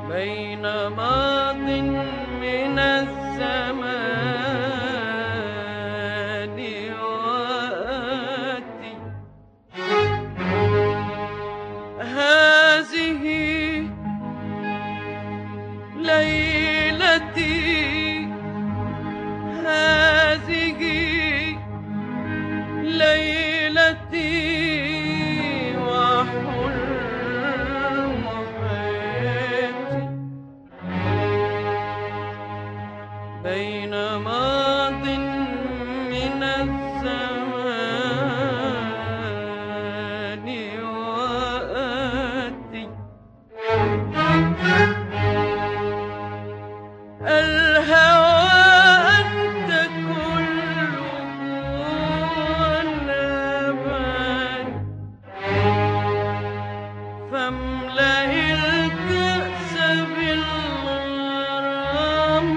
بين ماض من الزمان وآتي. هذه ليلتي، هذه ليلتي وحلم حياتي. بين ماض من الزمان وآتي. الهوى أنت كله والأمان، فاملأ الكأس بالغرام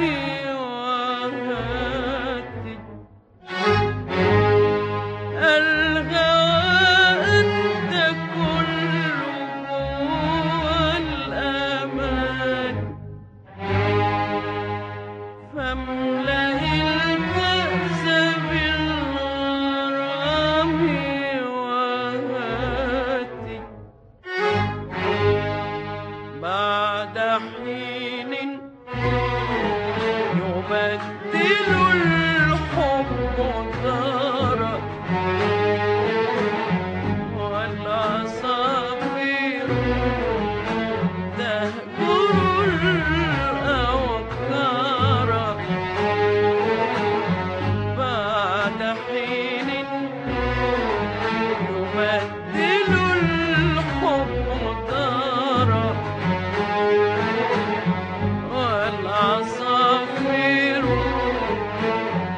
وهاتي. الهوى أنت كله والأمان، فاملأ الكأس بالغرام وهاتي. بعد حين يبدل الحب دارا، والعصافير تهجر الأوكار. بعد حين يبدل الحب دارا، والعصافير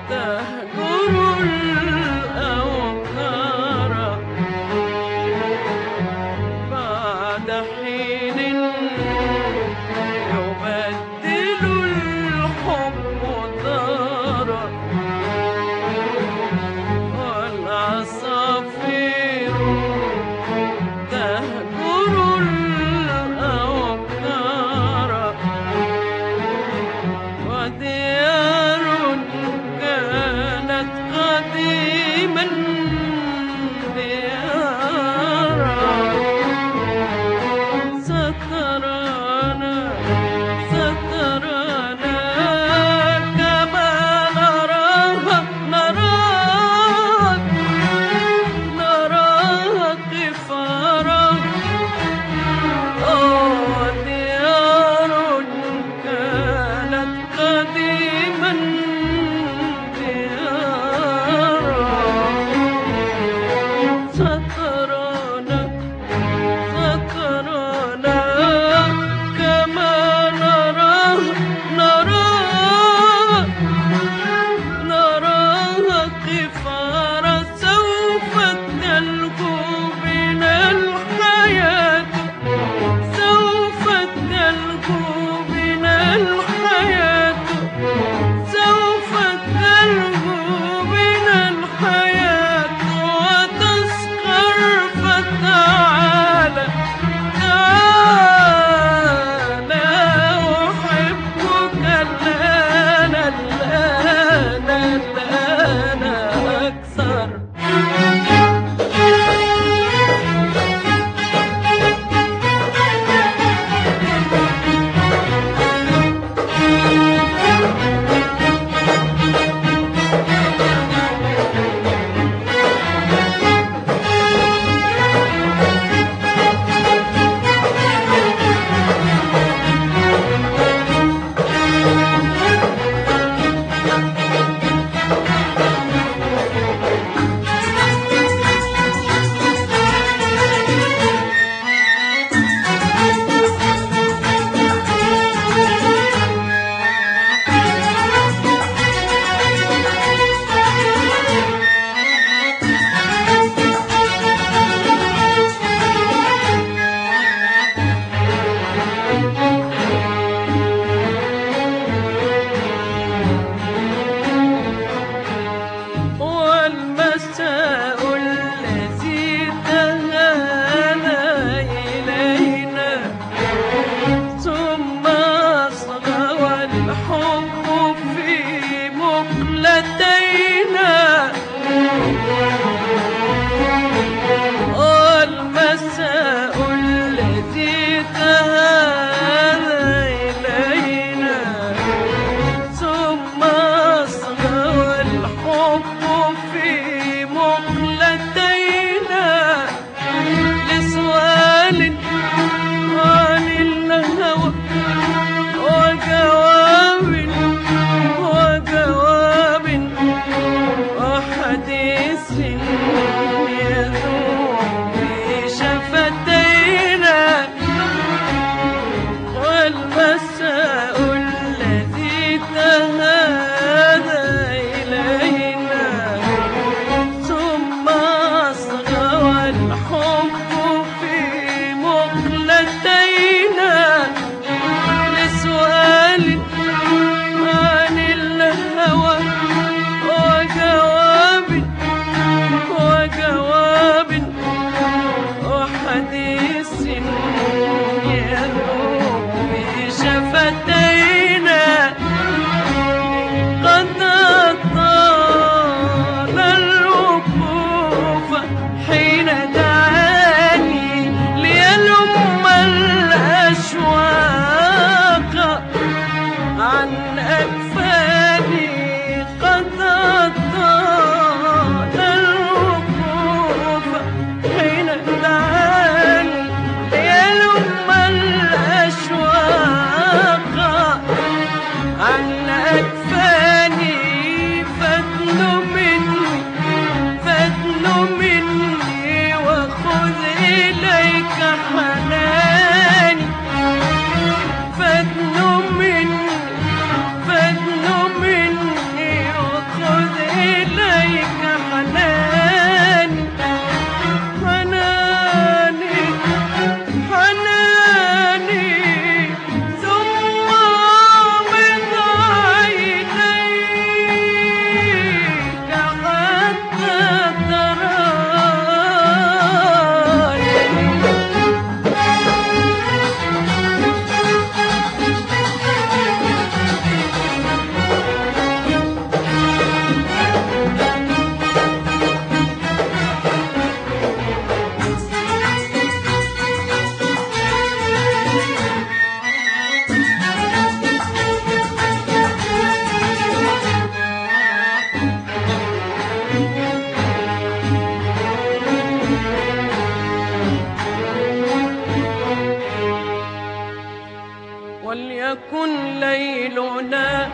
وليكن ليلنا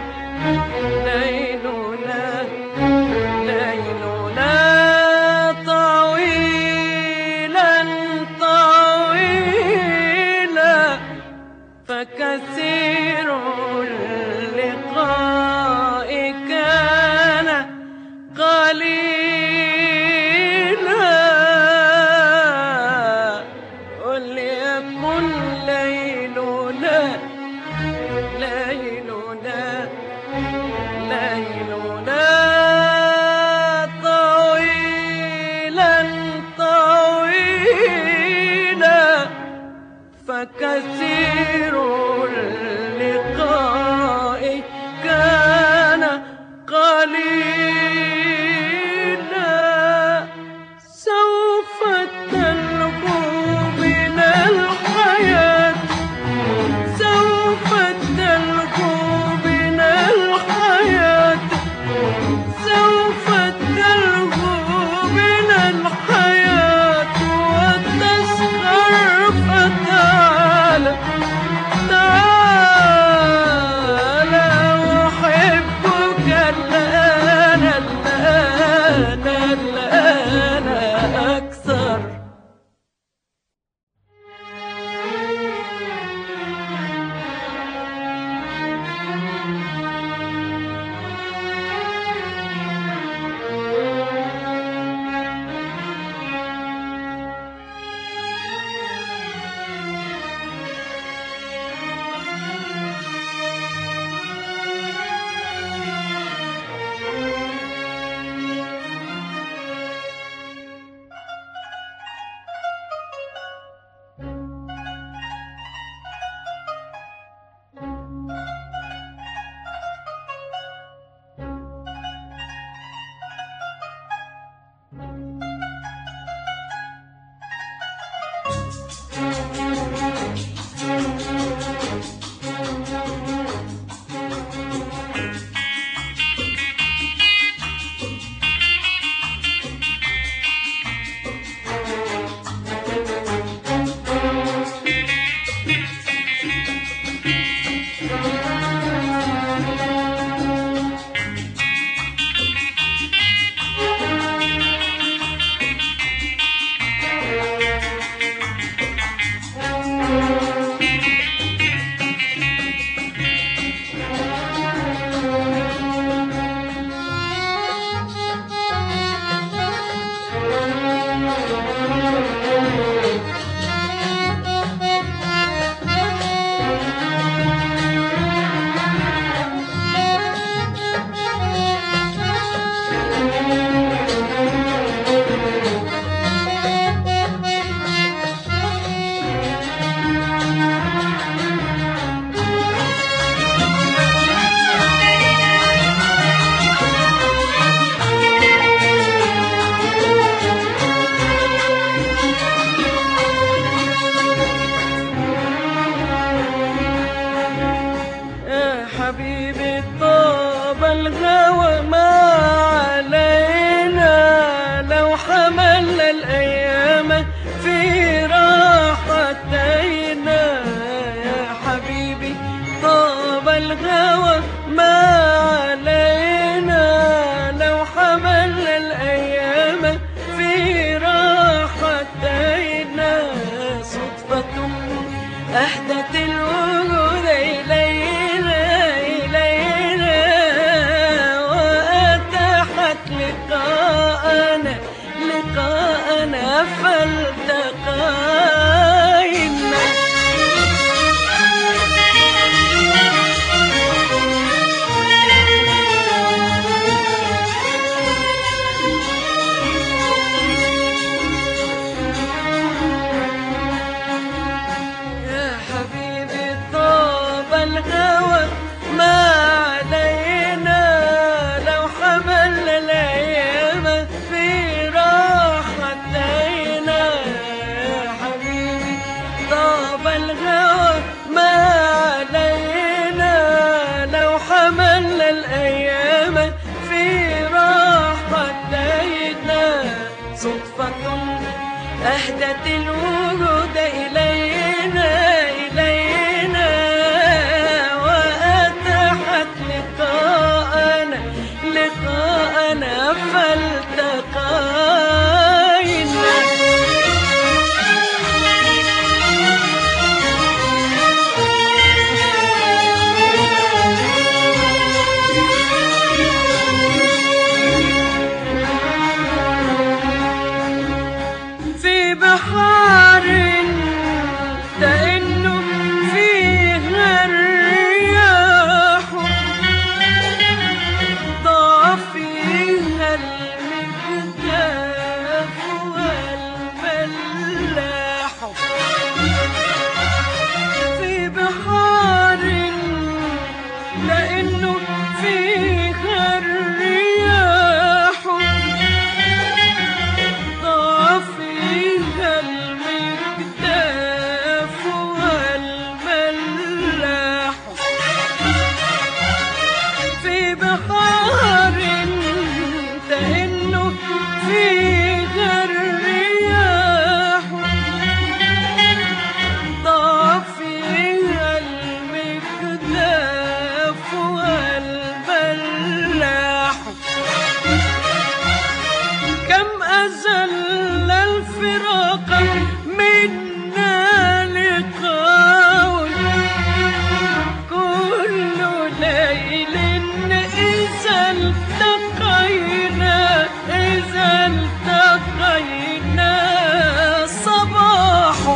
ليلنا ليلنا طويلا طويلا، فكثير اللقاء كان قليلا. وليكن ليلنا ليلنا ليلنا طويلا طويلا، فكثير اللقاء كان قليلا. سوف تلقوا من الحياة، سوف تلقوا من الحياة، سوف تلقوا من الحياة وتسخر. فتعالى تعالى أحبك الآن الآن الآن أكثر. حبيبي طاب الهوى ما علينا، لو حملنا الأيام في راحتينا. يا حبيبي طاب الهوى ما علينا، لو حملنا الأيام في راحتينا. صدفة أهدت الوجود إلينا لقاءنا لقاءنا فالتقينا. يا حبيبي طاب الهوى ما علينا، لو حملنا الأيام في راحتينا. يا حبيبي طاب الهوى ما علينا، لو حملنا الأيام في راحتينا. صدفة أهدت الوجود إلينا لأنه فيها الرياح ضاع فيها المجداف والملاح في بحار تهن فيها الرياح ضاع فيها المجداف والملاح كم أزل الفراق منا لقاء كل ليل إذا التقينا صباح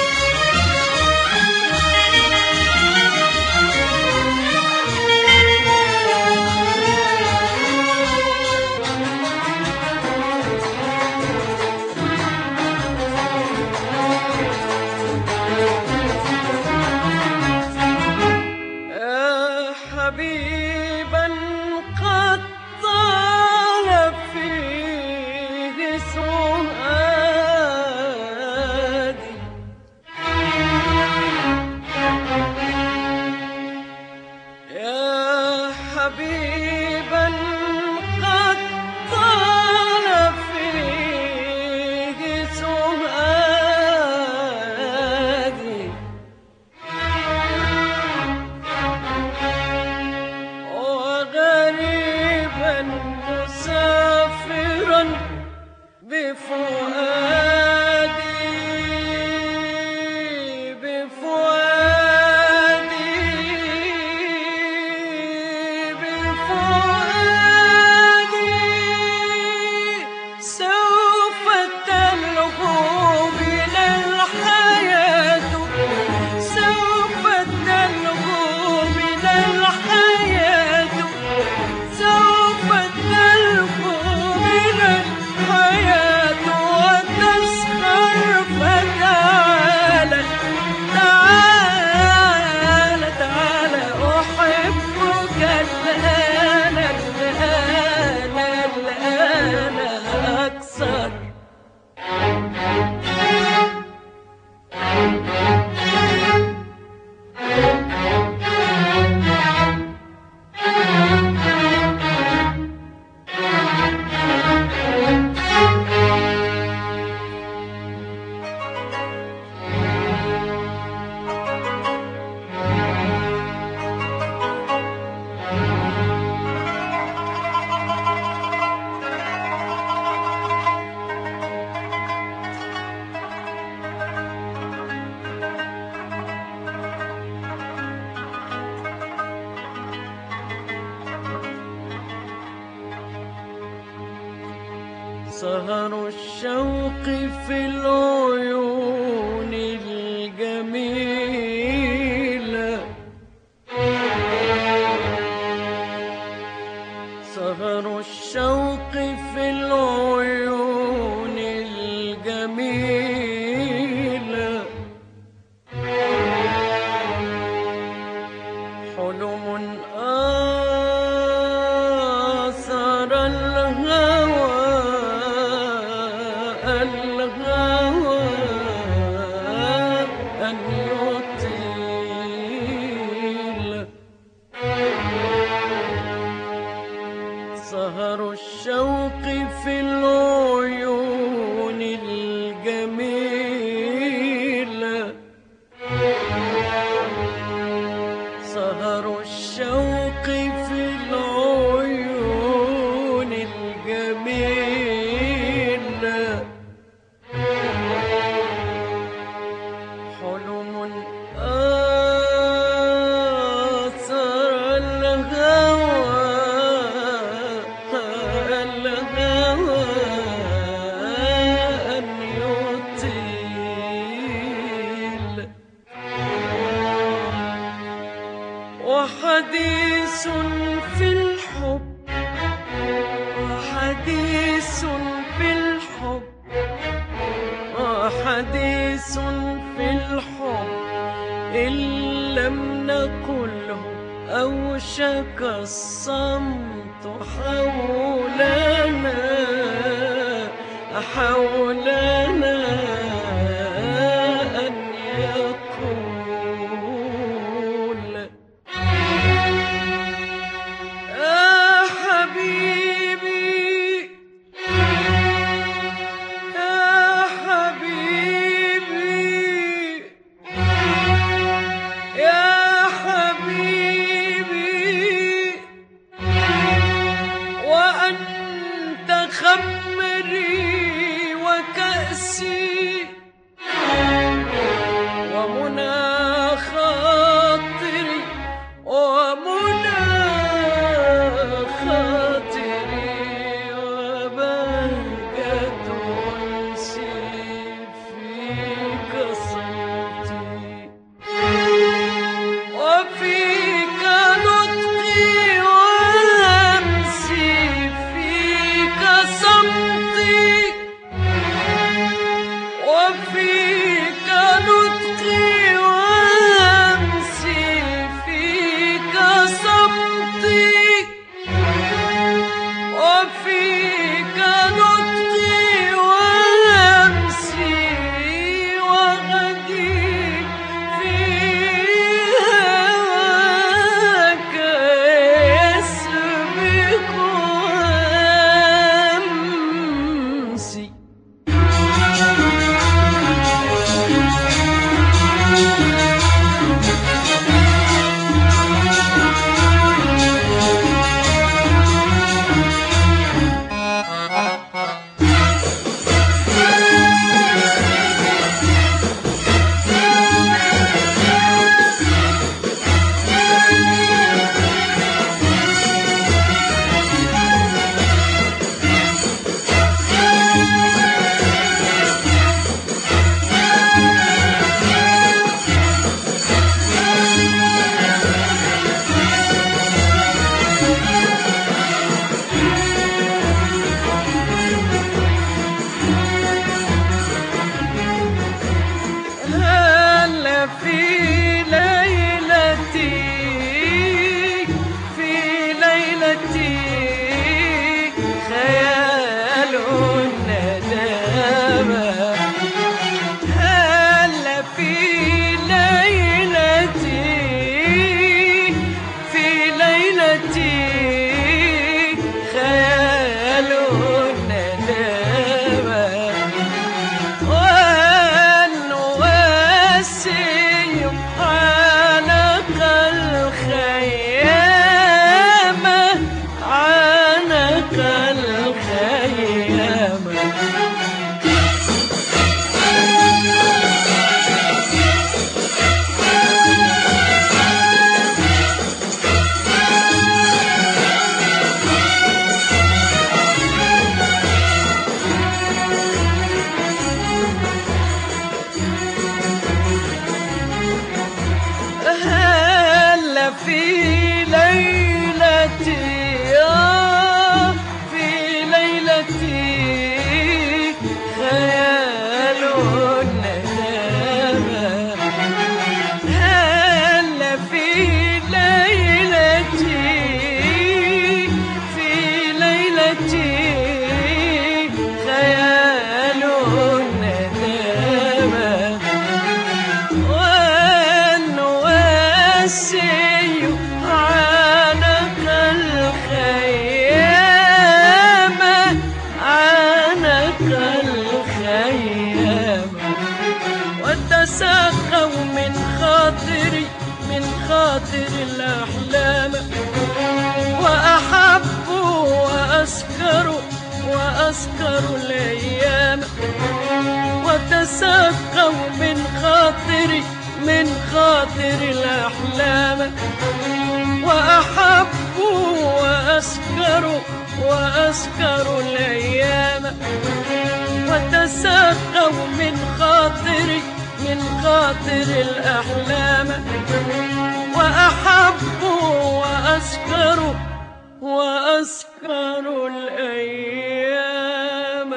حبيبا قد طال فيه سؤادي يا حبيبا قد طال فيه سؤادي وغريبا مسافرا بفؤادي سوف تلهو بنا الحياة سوف تلهو بنا الحياة سوف تلهو بنا الحياة وتسخر فتعالى تعالى تعالى أحبك الآن الآن الآن أكثر سهر الشوق في العيون الجميلة سهر الشوق في العيون الجميلة حلم آثر الهوى أن يطيل سهر الشوق في العيون الجميلة سهر الشوق في العيون الجميلة حلم آثر الهوى أن يطيل وحديث في الحب وحديث في الحب وحديث في الحب إن لم نقله أوشك الصمت حولنا حولنا أن يقول يا حبيبي يا حبيبي يا حبيبي وأنت خمري وكأسي ومنى خاطري ومنى خاطري وبهجة أنسي فيك صوتي وفيك نطقي وهمسي فيك صمتي وفيك نطقي وهمسي فيك صمتي وفيك نطقي وهمسي وغدي في هواك يسبق أمسي هلا في ليلتي في ليلتي خيال الندامة هلا في ليلتي في ليلتي خيال الندامة والنواسي عانق الخيامة عانق الخيامة هلا في ليلتي في ليلتي خيال الندامة هلا في ليلتي في ليلتي خيال الندامة والنواسي عانق الخيامة عانق الخيامة وتساقوا من خاطري من خاطر الأحلام وأحبوا وأسكروا وأسكروا الأيام وتساقوا من خاطري من خاطر الأحلام وأحبوا وأسكروا وأسكروا الأيام وتساقوا من خاطري من خاطر الأحلام وأحبوا وأسكروا وأسكروا الأيام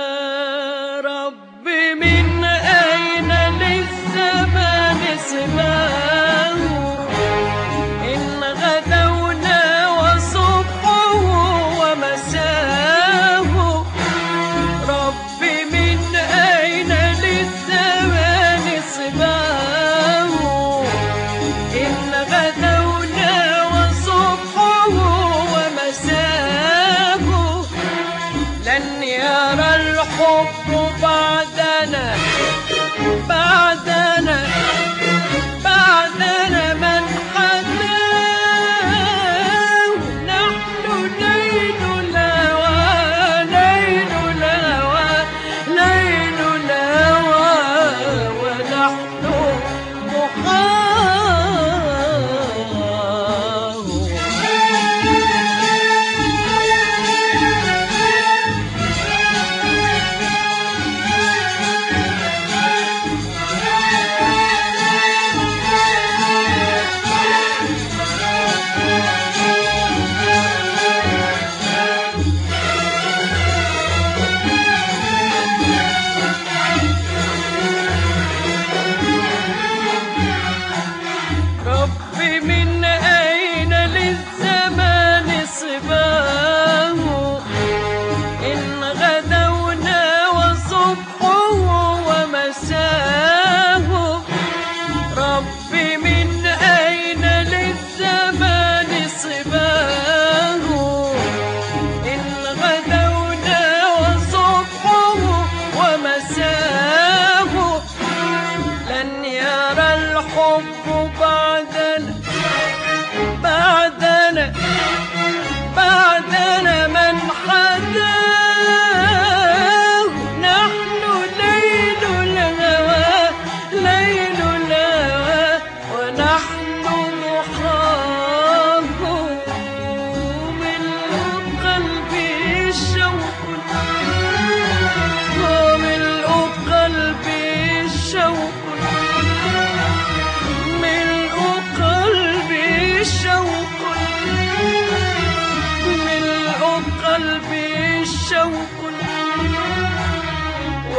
ربي من أين للزمان سماه إن غدا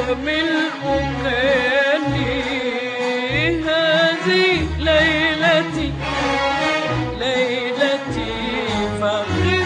ملء كياني. هذه ليلتي ليلتي فخف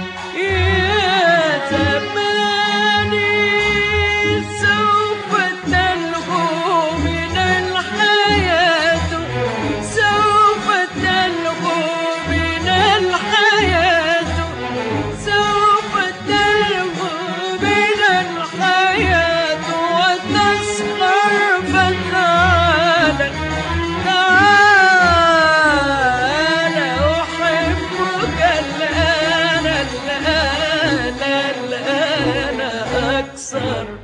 يا زماني. سوف تلغو من الحياة، سوف تلغو من الحياة، سوف تلغو من الحياة وتسخر. فتعالى تعالى أحبك الآن الآن الآن أكثر.